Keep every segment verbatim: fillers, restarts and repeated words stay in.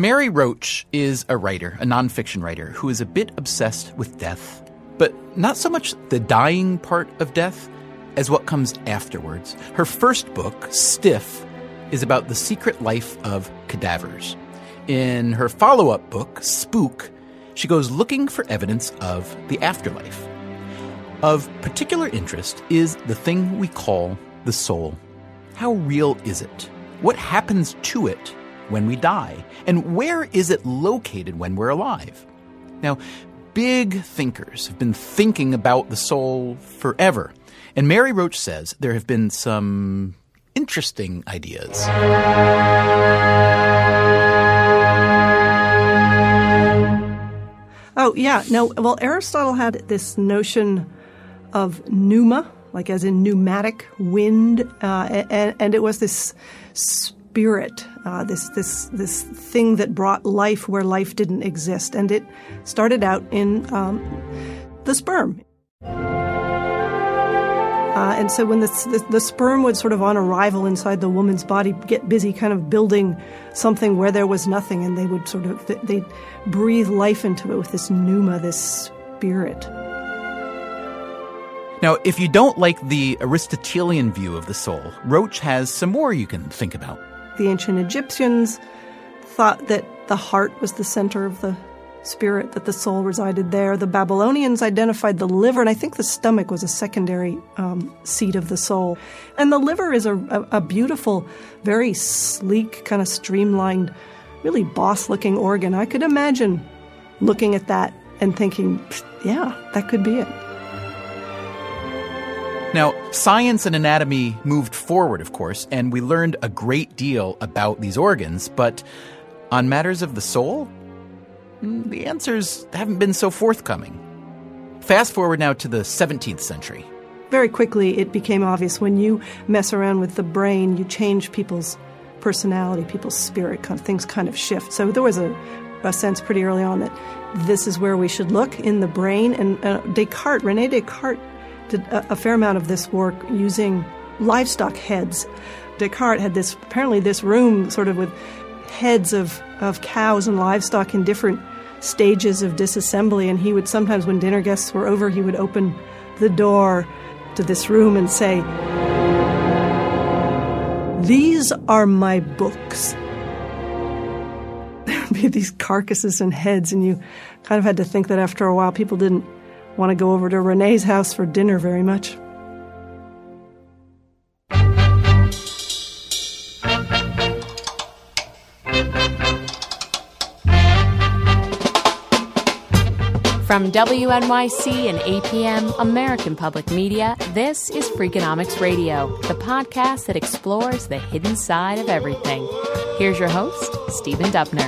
Mary Roach is a writer, a nonfiction writer, who is a bit obsessed with death, but not so much the dying part of death as what comes afterwards. Her first book, Stiff, is about the secret life of cadavers. In her follow-up book, Spook, she goes looking for evidence of the afterlife. Of particular interest is the thing we call the soul. How real is it? What happens to it when we die? And where is it located when we're alive? Now, big thinkers have been thinking about the soul forever. And Mary Roach says there have been some interesting ideas. Oh, yeah. No, well, Aristotle had this notion of pneuma, like as in pneumatic wind, uh, and, and it was this spirit, uh, this this this thing that brought life where life didn't exist, and it started out in um, the sperm. Uh, and so when the, the the sperm would sort of on arrival inside the woman's body get busy kind of building something where there was nothing, and they would sort of they breathe life into it with this pneuma, this spirit. Now, if you don't like the Aristotelian view of the soul, Roach has some more you can think about. The ancient Egyptians thought that the heart was the center of the spirit, that the soul resided there. The Babylonians identified the liver, and I think the stomach was a secondary um, seat of the soul. And the liver is a, a, a beautiful, very sleek, kind of streamlined, really boss-looking organ. I could imagine looking at that and thinking, yeah, that could be it. Now, science and anatomy moved forward, of course, and we learned a great deal about these organs, but on matters of the soul, the answers haven't been so forthcoming. Fast forward now to the seventeenth century. Very quickly, it became obvious when you mess around with the brain, you change people's personality, people's spirit, kind of, things kind of shift. So there was a, a sense pretty early on that this is where we should look, in the brain. And uh, Descartes, René Descartes, did a, a fair amount of this work using livestock heads. Descartes had this, apparently this room sort of with heads of, of cows and livestock in different stages of disassembly, and he would sometimes, when dinner guests were over, he would open the door to this room and say, "These are my books." There would be these carcasses and heads, and you kind of had to think that after a while people didn't want to go over to René's house for dinner very much. From W N Y C and A P M, American Public Media, this is Freakonomics Radio, the podcast that explores the hidden side of everything. Here's your host, Stephen Dubner.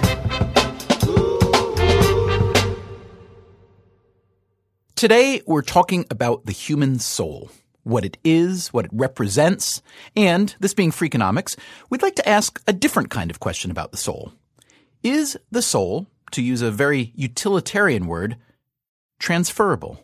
Today, we're talking about the human soul, what it is, what it represents, and, this being Freakonomics, we'd like to ask a different kind of question about the soul. Is the soul, to use a very utilitarian word, transferable?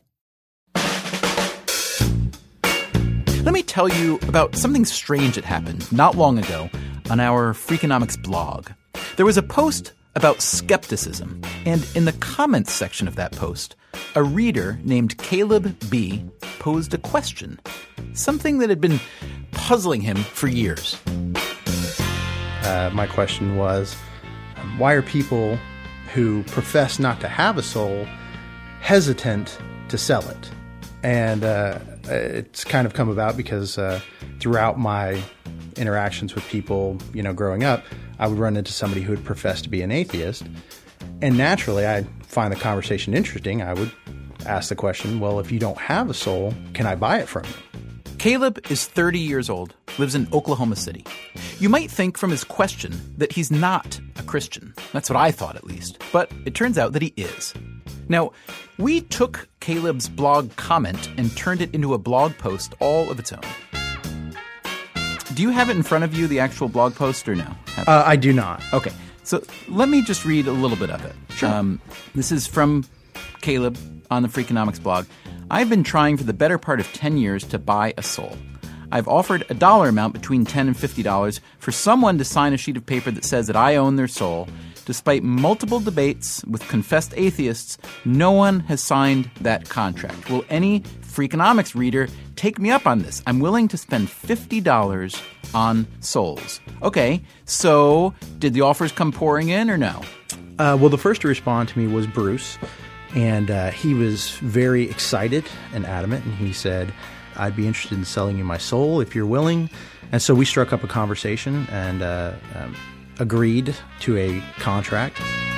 Let me tell you about something strange that happened not long ago on our Freakonomics blog. There was a post about skepticism, and in the comments section of that post, a reader named Caleb B. posed a question, something that had been puzzling him for years. Uh, my question was, why are people who profess not to have a soul hesitant to sell it? And uh, it's kind of come about because uh, throughout my interactions with people, you know, growing up, I would run into somebody who would profess to be an atheist. And naturally, I'd find the conversation interesting. I would ask the question, well, if you don't have a soul, can I buy it from you? Caleb is thirty years old, lives in Oklahoma City. You might think from his question that he's not a Christian. That's what I thought, at least. But it turns out that he is. Now, we took Caleb's blog comment and turned it into a blog post all of its own. Do you have it in front of you, the actual blog post, or no? Uh, I do not. Okay. So let me just read a little bit of it. Sure. Um, this is from Caleb on the Freakonomics blog. I've been trying for the better part of ten years to buy a soul. I've offered a dollar amount between ten dollars and fifty dollars for someone to sign a sheet of paper that says that I own their soul, Despite multiple debates with confessed atheists, no one has signed that contract. Will any Freakonomics reader take me up on this? I'm willing to spend fifty dollars on souls. Okay, so did the offers come pouring in or no? Uh, well, the first to respond to me was Bruce, and uh, he was very excited and adamant, and he said, I'd be interested in selling you my soul if you're willing. And so we struck up a conversation and uh, um, agreed to a contract.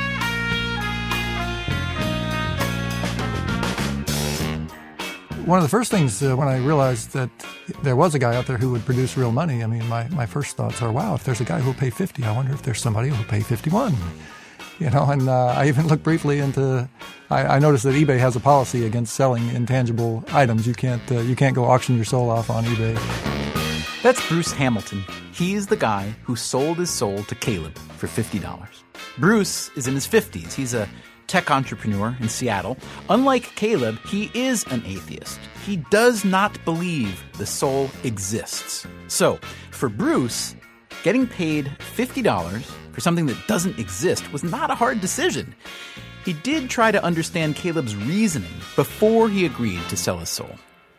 One of the first things uh, when I realized that there was a guy out there who would produce real money, I mean, my, my first thoughts are, wow, if there's a guy who'll pay fifty, I wonder if there's somebody who'll pay fifty-one. You know, and uh, I even looked briefly into, I, I noticed that eBay has a policy against selling intangible items. You can't, uh, you can't go auction your soul off on eBay. That's Bruce Hamilton. He's the guy who sold his soul to Caleb for fifty dollars. Bruce is in his fifties. He's a tech entrepreneur in Seattle. Unlike Caleb, he is an atheist. He does not believe the soul exists. So, for Bruce, getting paid fifty dollars for something that doesn't exist was not a hard decision. He did try to understand Caleb's reasoning before he agreed to sell his soul.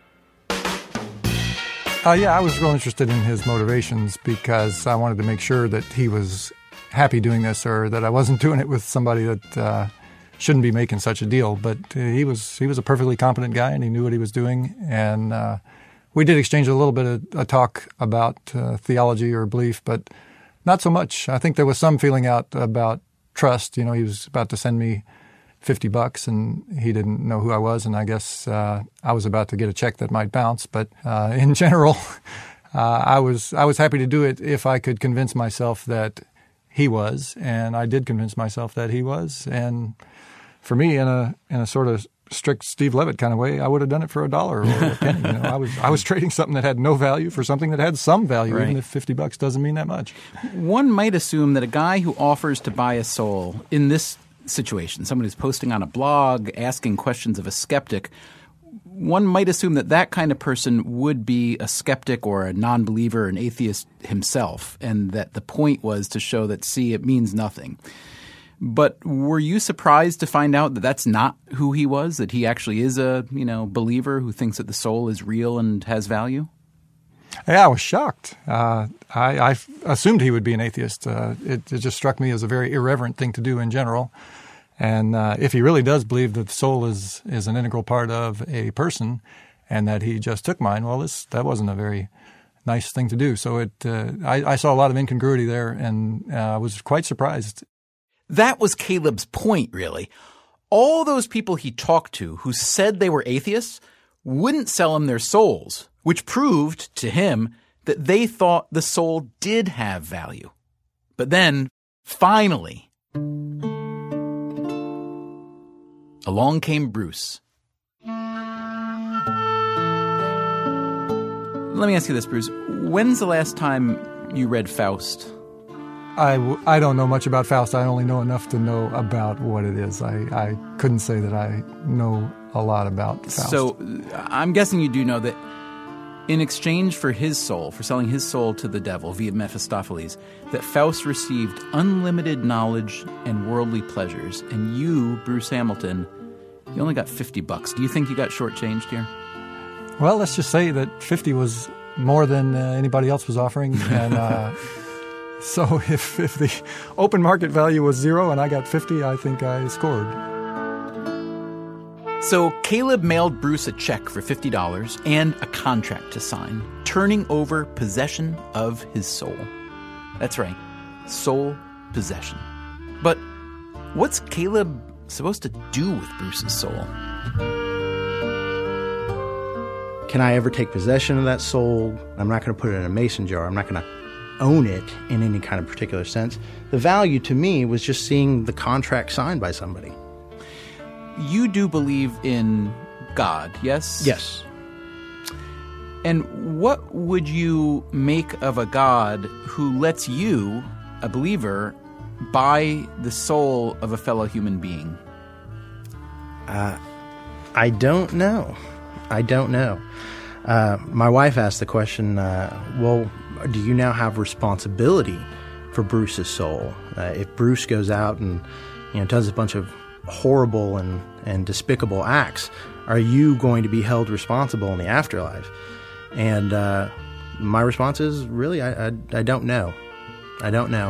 Uh, yeah, I was real interested in his motivations because I wanted to make sure that he was happy doing this or that I wasn't doing it with somebody that uh, shouldn't be making such a deal. But uh, he was he was a perfectly competent guy, and he knew what he was doing. And uh, we did exchange a little bit of a talk about uh, theology or belief, but not so much. I think there was some feeling out about trust. You know, he was about to send me fifty bucks, and he didn't know who I was, and I guess uh, I was about to get a check that might bounce. But uh, in general, uh, I was I was happy to do it if I could convince myself that he was, and I did convince myself that he was. And for me, in a in a sort of strict Steve Levitt kind of way, I would have done it for a dollar or a penny. You know, I was I was trading something that had no value for something that had some value, right. Even if fifty bucks doesn't mean that much. One might assume that a guy who offers to buy a soul in this situation, someone who's posting on a blog, asking questions of a skeptic, one might assume that that kind of person would be a skeptic or a non-believer, an atheist himself, and that the point was to show that, see, it means nothing. But were you surprised to find out that that's not who he was, that he actually is a, you know, believer who thinks that the soul is real and has value? Yeah, I was shocked. Uh, I, I assumed he would be an atheist. Uh, it, it just struck me as a very irreverent thing to do in general. And uh, if he really does believe that the soul is, is an integral part of a person and that he just took mine, well, this that wasn't a very nice thing to do. So it uh, I, I saw a lot of incongruity there, and I uh, was quite surprised. That was Caleb's point, really. All those people he talked to who said they were atheists wouldn't sell him their souls, which proved to him that they thought the soul did have value. But then, finally, along came Bruce. Let me ask you this, Bruce. When's the last time you read Faust? I, I don't know much about Faust. I only know enough to know about what it is. I, I couldn't say that I know a lot about Faust. So I'm guessing you do know that in exchange for his soul, for selling his soul to the devil via Mephistopheles, that Faust received unlimited knowledge and worldly pleasures. And you, Bruce Hamilton, you only got fifty bucks. Do you think you got shortchanged here? Well, let's just say that fifty was more than uh, anybody else was offering. And uh, so if, if the open market value was zero and I got fifty, I think I scored. So Caleb mailed Bruce a check for fifty dollars and a contract to sign, turning over possession of his soul. That's right, soul possession. But what's Caleb supposed to do with Bruce's soul? Can I ever take possession of that soul? I'm not going to put it in a mason jar. I'm not going to own it in any kind of particular sense. The value to me was just seeing the contract signed by somebody. You do believe in God, yes? Yes. And what would you make of a God who lets you, a believer, buy the soul of a fellow human being? Uh, I don't know. I don't know. Uh, my wife asked the question, uh, well, do you now have responsibility for Bruce's soul? Uh, if Bruce goes out and you know does a bunch of horrible and, and despicable acts, are you going to be held responsible in the afterlife? And uh, my response is, really, I, I, I don't know. I don't know.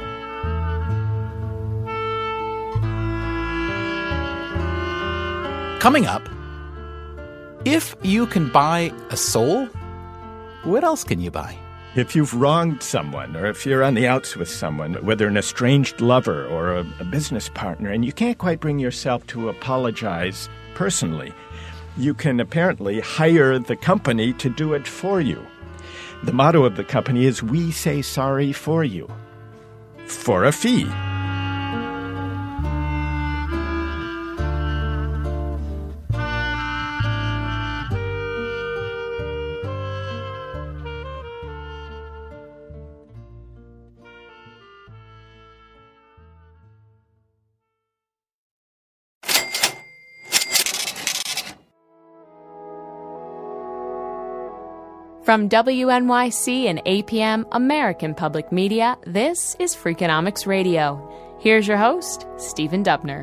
Coming up, if you can buy a soul, what else can you buy? If you've wronged someone, or if you're on the outs with someone, whether an estranged lover or a, a business partner, and you can't quite bring yourself to apologize personally, you can apparently hire the company to do it for you. The motto of the company is, "We say sorry for you," for a fee. From W N Y C and A P M, American Public Media, this is Freakonomics Radio. Here's your host, Stephen Dubner.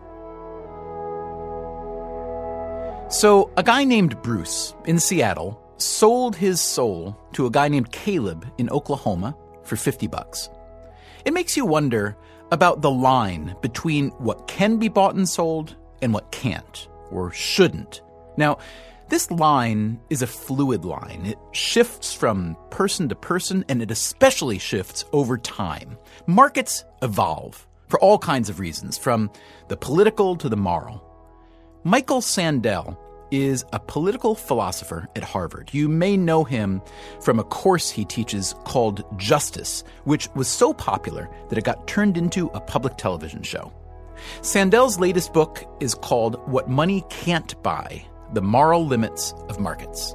So, a guy named Bruce in Seattle sold his soul to a guy named Caleb in Oklahoma for fifty bucks. It makes you wonder about the line between what can be bought and sold and what can't or shouldn't. Now, this line is a fluid line. It shifts from person to person, and it especially shifts over time. Markets evolve for all kinds of reasons, from the political to the moral. Michael Sandel is a political philosopher at Harvard. You may know him from a course he teaches called Justice, which was so popular that it got turned into a public television show. Sandel's latest book is called What Money Can't Buy: The Moral Limits of Markets.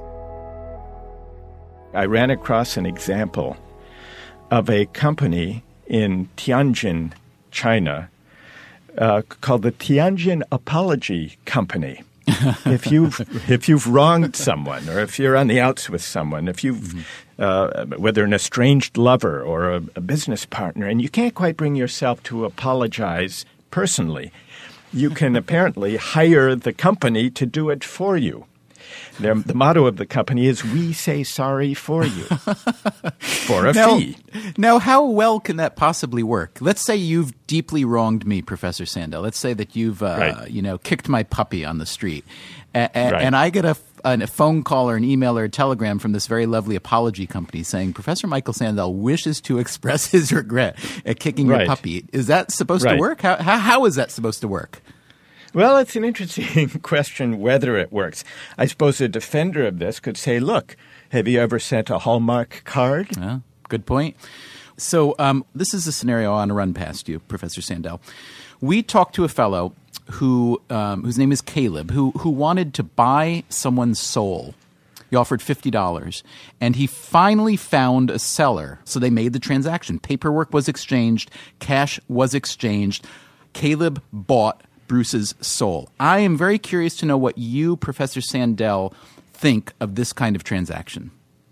I ran across an example of a company in Tianjin, China, uh, called the Tianjin Apology Company. if you've if you've wronged someone, or if you're on the outs with someone, if you've uh, whether an estranged lover or a, a business partner, and you can't quite bring yourself to apologize personally, you can apparently hire the company to do it for you. Their, the motto of the company is, "We say sorry for you," for a now, fee. Now, how well can that possibly work? Let's say you've deeply wronged me, Professor Sandel. Let's say that you've, uh, right. you know, kicked my puppy on the street, a- a- right. and I get a, a phone call or an email or a telegram from this very lovely apology company saying Professor Michael Sandel wishes to express his regret at kicking right. your puppy. Is that supposed right. to work? How, how how is that supposed to work? Well, it's an interesting question whether it works. I suppose a defender of this could say, look, have you ever sent a Hallmark card? Yeah, good point. So um, this is a scenario I want to run past you, Professor Sandel. We talked to a fellow who um, whose name is Caleb, who who wanted to buy someone's soul. He offered fifty dollars, and he finally found a seller. So they made the transaction. Paperwork was exchanged. Cash was exchanged. Caleb bought Bruce's soul. I am very curious to know what you, Professor Sandel, think of this kind of transaction.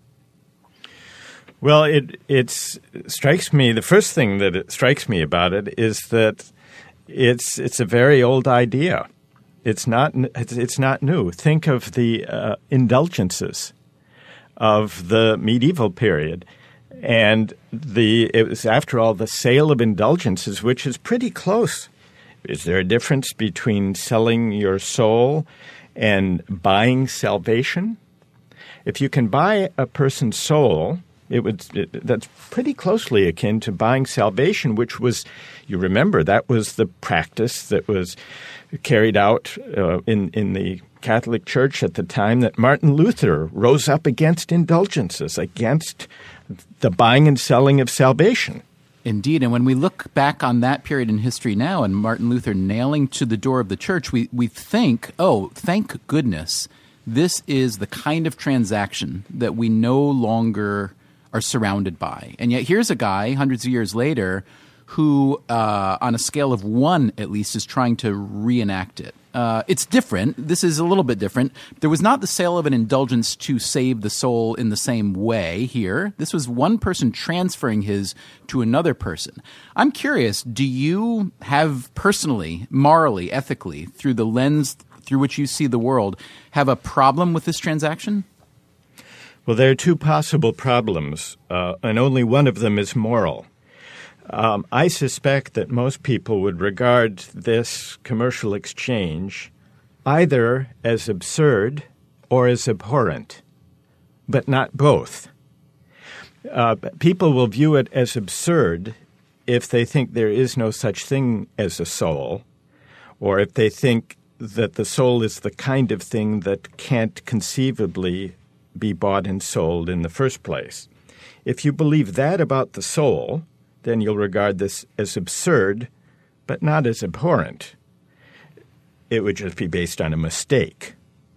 Well, it it's, it strikes me, the first thing that it strikes me about it is that it's it's a very old idea. It's not it's, it's not new. Think of the uh, indulgences of the medieval period. And the it was, after all, the sale of indulgences, which is pretty close. Is there a difference between selling your soul and buying salvation? If you can buy a person's soul, it would it, that's pretty closely akin to buying salvation, which was, you remember, that was the practice that was carried out uh, in in the Catholic Church at the time that Martin Luther rose up against indulgences, against the buying and selling of salvation. Indeed. And when we look back on that period in history now and Martin Luther nailing to the door of the church, we, we think, oh, thank goodness, this is the kind of transaction that we no longer are surrounded by. And yet here's a guy hundreds of years later who, uh, on a scale of one at least, is trying to reenact it. uh, it's different. This is a little bit different. There was not the sale of an indulgence to save the soul in the same way here. This was one person transferring his to another person. I'm curious, do you have personally, morally, ethically, through the lens through which you see the world, have a problem with this transaction? Well, there are two possible problems, uh, and only one of them is moral. Um, I suspect that most people would regard this commercial exchange either as absurd or as abhorrent, but not both. Uh, people will view it as absurd if they think there is no such thing as a soul, or if they think that the soul is the kind of thing that can't conceivably be bought and sold in the first place. If you believe that about the soul, then you'll regard this as absurd, but not as abhorrent. It would just be based on a mistake.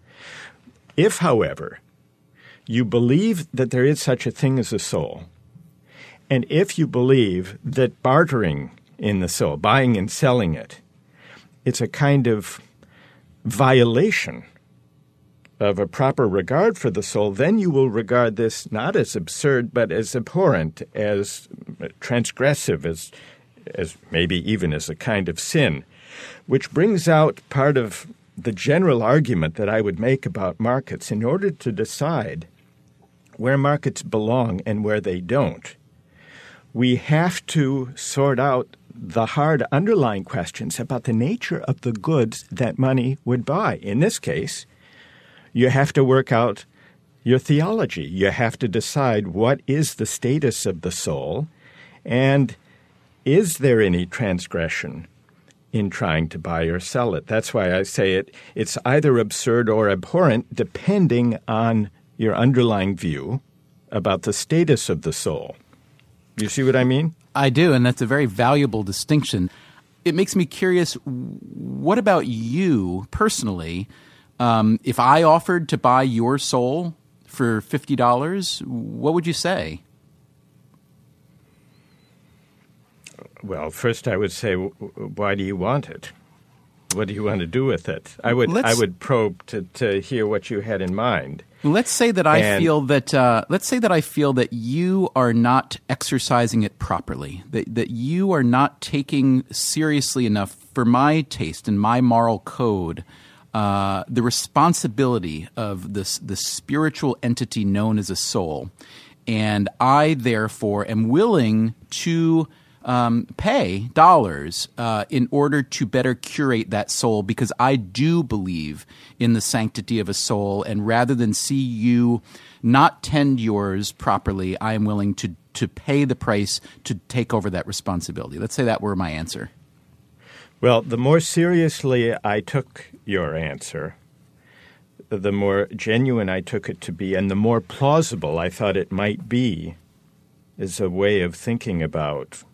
If, however, you believe that there is such a thing as a soul, and if you believe that bartering in the soul, buying and selling it, it's a kind of violation of a proper regard for the soul, then you will regard this not as absurd, but as abhorrent, as transgressive, as, as maybe even as a kind of sin, which brings out part of the general argument that I would make about markets. In order to decide where markets belong and where they don't, we have to sort out the hard underlying questions about the nature of the goods that money would buy. In this case, you have to work out your theology. You have to decide what is the status of the soul, and is there any transgression in trying to buy or sell it. That's why I say it. It's either absurd or abhorrent, depending on your underlying view about the status of the soul. You see what I mean? I do, and that's a very valuable distinction. It makes me curious, what about you personally? Um, if I offered to buy your soul for fifty dollars, what would you say? Well, first I would say, why do you want it? What do you want to do with it? I would let's, I would probe to, to hear what you had in mind. Let's say that I and, feel that uh, let's say that I feel that you are not exercising it properly. That that you are not taking seriously enough for my taste and my moral code uh, the responsibility of this the spiritual entity known as a soul, and I therefore am willing to Um, pay dollars uh, in order to better curate that soul, because I do believe in the sanctity of a soul, and rather than see you not tend yours properly, I am willing to to pay the price to take over that responsibility. Let's say that were my answer. Well, the more seriously I took your answer, the more genuine I took it to be, and the more plausible I thought it might be as a way of thinking about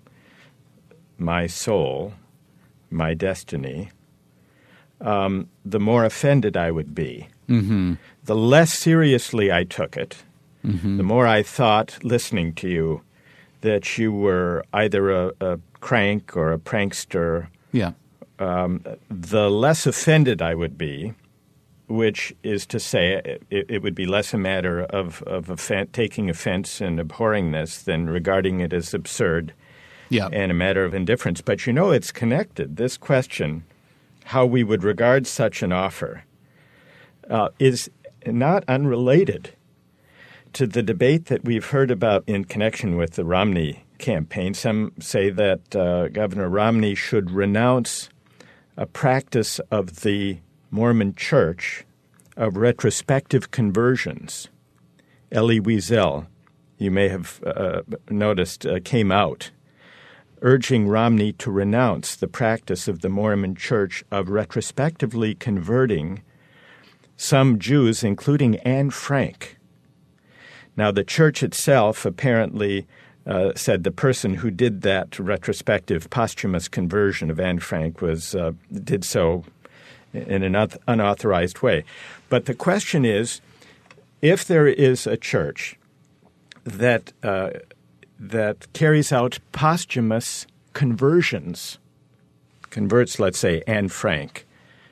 my soul, my destiny, um, the more offended I would be. Mm-hmm. The less seriously I took it, mm-hmm. the more I thought, listening to you, that you were either a, a crank or a prankster. Yeah. Um, the less offended I would be, which is to say it, it would be less a matter of, of offen- taking offense and abhorring this than regarding it as absurd. Yeah. And a matter of indifference. But you know it's connected. This question, how we would regard such an offer, uh, is not unrelated to the debate that we've heard about in connection with the Romney campaign. Some say that uh, Governor Romney should renounce a practice of the Mormon Church of retrospective conversions. Elie Wiesel, you may have uh, noticed, uh, came out urging Romney to renounce the practice of the Mormon Church of retrospectively converting some Jews, including Anne Frank. Now, the church itself apparently uh, said the person who did that retrospective posthumous conversion of Anne Frank was uh, did so in an unauthorized way. But the question is, if there is a church that uh, that carries out posthumous conversions, converts, let's say, Anne Frank,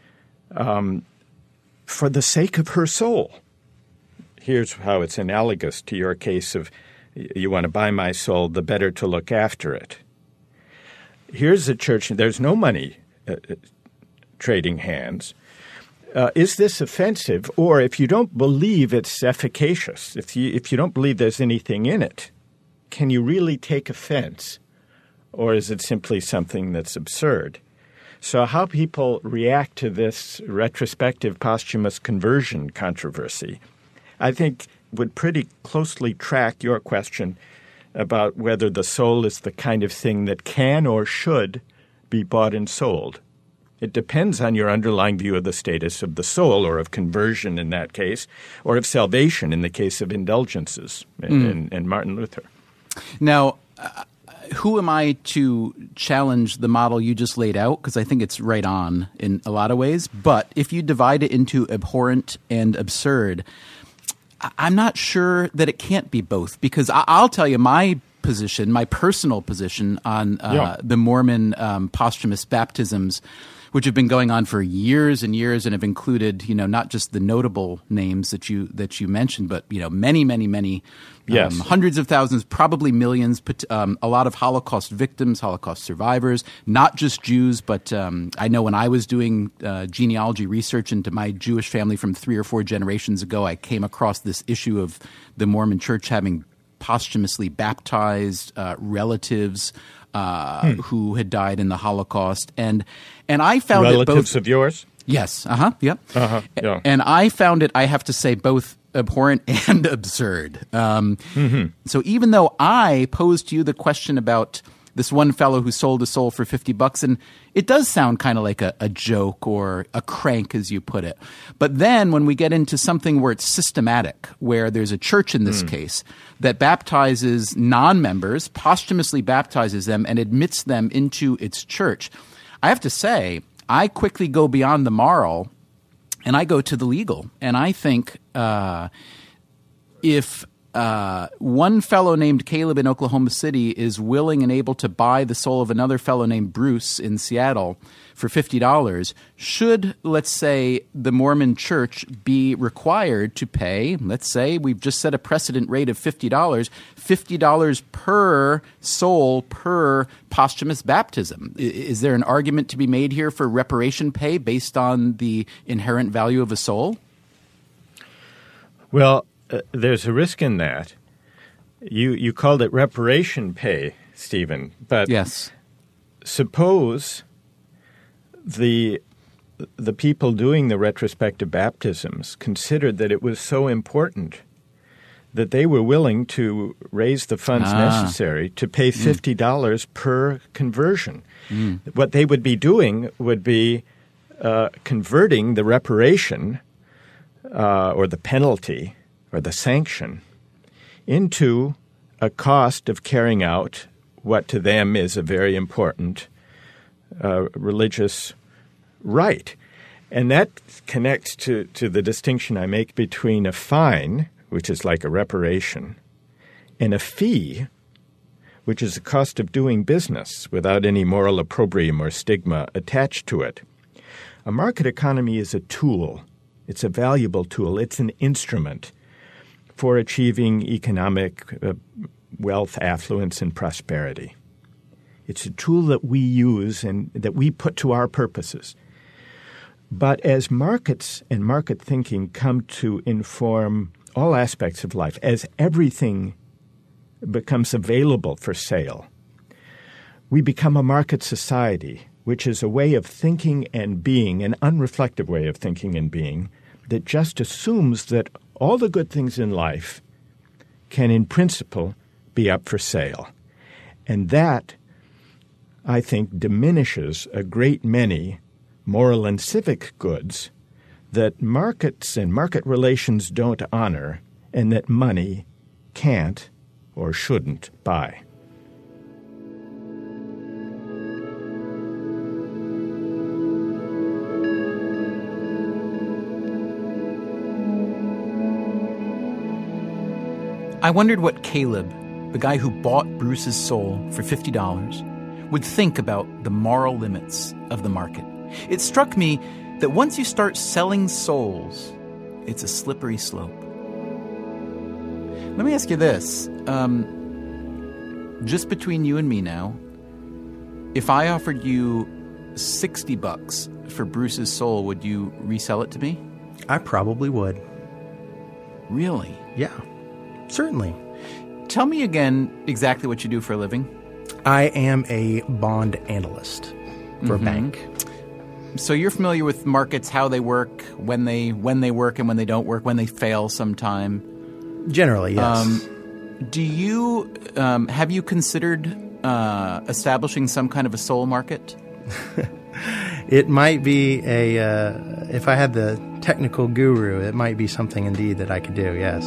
um, for the sake of her soul. Here's how it's analogous to your case of you want to buy my soul, the better to look after it. Here's a church, there's no money uh, trading hands. Uh, is this offensive? Or if you don't believe it's efficacious, if you, if you don't believe there's anything in it, can you really take offense? Or is it simply something that's absurd? So how people react to this retrospective posthumous conversion controversy, I think, would pretty closely track your question about whether the soul is the kind of thing that can or should be bought and sold. It depends on your underlying view of the status of the soul, or of conversion in that case, or of salvation in the case of indulgences and, mm. and, and Martin Luther. Now, uh, who am I to challenge the model you just laid out? Because I think it's right on in a lot of ways. But if you divide it into abhorrent and absurd, I'm not sure that it can't be both. Because I'll tell you my position, my personal position on uh, yeah. the Mormon um, posthumous baptisms, which have been going on for years and years and have included, you know, not just the notable names that you that you mentioned, but, you know, many, many, many, yes. um, hundreds of thousands, probably millions, um, a lot of Holocaust victims, Holocaust survivors, not just Jews, but um, I know when I was doing uh, genealogy research into my Jewish family from three or four generations ago, I came across this issue of the Mormon Church having posthumously baptized uh, relatives uh, hmm. who had died in the Holocaust, and and I found relatives it both, of yours. Yes, uh huh, yep, uh-huh, yeah, and I found it. I have to say, both abhorrent and absurd. Um, mm-hmm. So even though I posed to you the question about this one fellow who sold a soul for fifty bucks, and it does sound kind of like a, a joke or a crank, as you put it. But then when we get into something where it's systematic, where there's a church in this mm. case that baptizes non-members, posthumously baptizes them and admits them into its church, I have to say, I quickly go beyond the moral and I go to the legal. And I think uh, if Uh, one fellow named Caleb in Oklahoma City is willing and able to buy the soul of another fellow named Bruce in Seattle for fifty dollars, should, let's say, the Mormon Church be required to pay, let's say, we've just set a precedent rate of fifty dollars, fifty dollars per soul per posthumous baptism? Is there an argument to be made here for reparation pay based on the inherent value of a soul? Well, Uh, there's a risk in that. You you called it reparation pay, Stephen, but yes. Suppose the the people doing the retrospective baptisms considered that it was so important that they were willing to raise the funds ah. necessary to pay fifty dollars mm. per conversion. Mm. What they would be doing would be uh, converting the reparation uh, or the penalty or the sanction into a cost of carrying out what to them is a very important uh, religious right. And that connects to, to the distinction I make between a fine, which is like a reparation, and a fee, which is a cost of doing business without any moral opprobrium or stigma attached to it. A market economy is a tool. It's a valuable tool. It's an instrument for achieving economic uh, wealth, affluence, and prosperity. It's a tool that we use and that we put to our purposes. But as markets and market thinking come to inform all aspects of life, as everything becomes available for sale, we become a market society, which is a way of thinking and being, an unreflective way of thinking and being, that just assumes that all the good things in life can, in principle, be up for sale. And that, I think, diminishes a great many moral and civic goods that markets and market relations don't honor and that money can't or shouldn't buy. I wondered what Caleb, the guy who bought Bruce's soul for fifty dollars, would think about the moral limits of the market. It struck me that once you start selling souls, it's a slippery slope. Let me ask you this. Um, just between you and me now, if I offered you sixty bucks for Bruce's soul, would you resell it to me? I probably would. Really? Yeah, certainly. Tell me again exactly what you do for a living. I am a bond analyst for Mm-hmm. a bank. So you're familiar with markets, how they work, when they when they work and when they don't work, when they fail sometime. Generally, yes. Um, do you um, have you considered uh, establishing some kind of a soul market? It might be a, uh, if I had the technical guru, it might be something indeed that I could do, yes.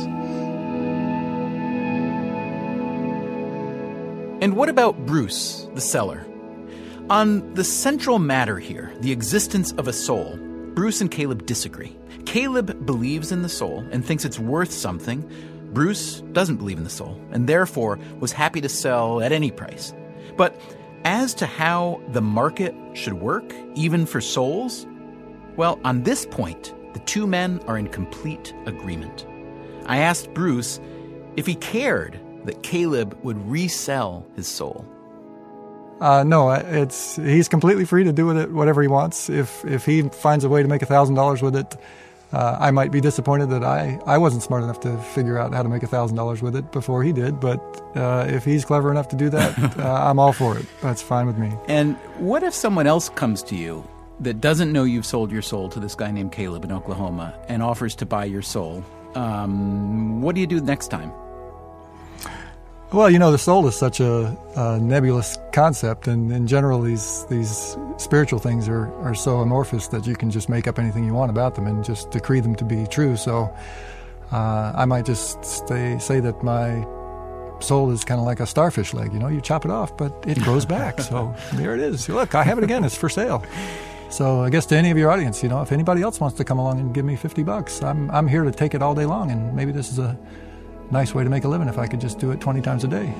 And what about Bruce, the seller? On the central matter here, the existence of a soul, Bruce and Caleb disagree. Caleb believes in the soul and thinks it's worth something. Bruce doesn't believe in the soul and therefore was happy to sell at any price. But as to how the market should work, even for souls, well, on this point, the two men are in complete agreement. I asked Bruce if he cared that Caleb would resell his soul. Uh, no, it's he's completely free to do with it whatever he wants. If if he finds a way to make a thousand dollars with it, uh, I might be disappointed that I, I wasn't smart enough to figure out how to make a thousand dollars with it before he did. But uh, if he's clever enough to do that, uh, I'm all for it. That's fine with me. And what if someone else comes to you that doesn't know you've sold your soul to this guy named Caleb in Oklahoma and offers to buy your soul? Um, what do you do next time? Well, you know, the soul is such a, a nebulous concept, and in general, these these spiritual things are, are so amorphous that you can just make up anything you want about them and just decree them to be true. So uh, I might just stay, say that my soul is kind of like a starfish leg. You know, you chop it off, but it grows back. So there it is. Look, I have it again. It's for sale. So I guess to any of your audience, you know, if anybody else wants to come along and give me fifty bucks, I'm I'm here to take it all day long, and maybe this is a nice way to make a living if I could just do it twenty times a day.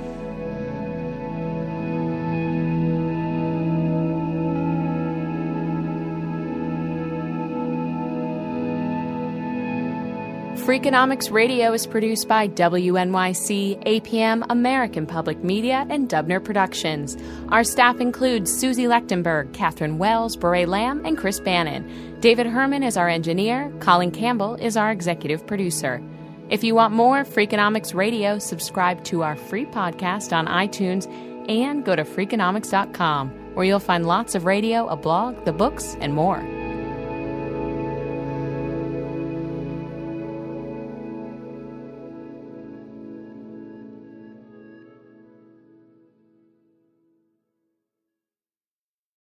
Freakonomics Radio is produced by W N Y C, A P M, American Public Media, and Dubner Productions. Our staff includes Susie Lechtenberg, Catherine Wells, Beret Lamb, and Chris Bannon. David Herman is our engineer. Colin Campbell is our executive producer. If you want more Freakonomics Radio, subscribe to our free podcast on iTunes and go to freakonomics dot com, where you'll find lots of radio, a blog, the books, and more.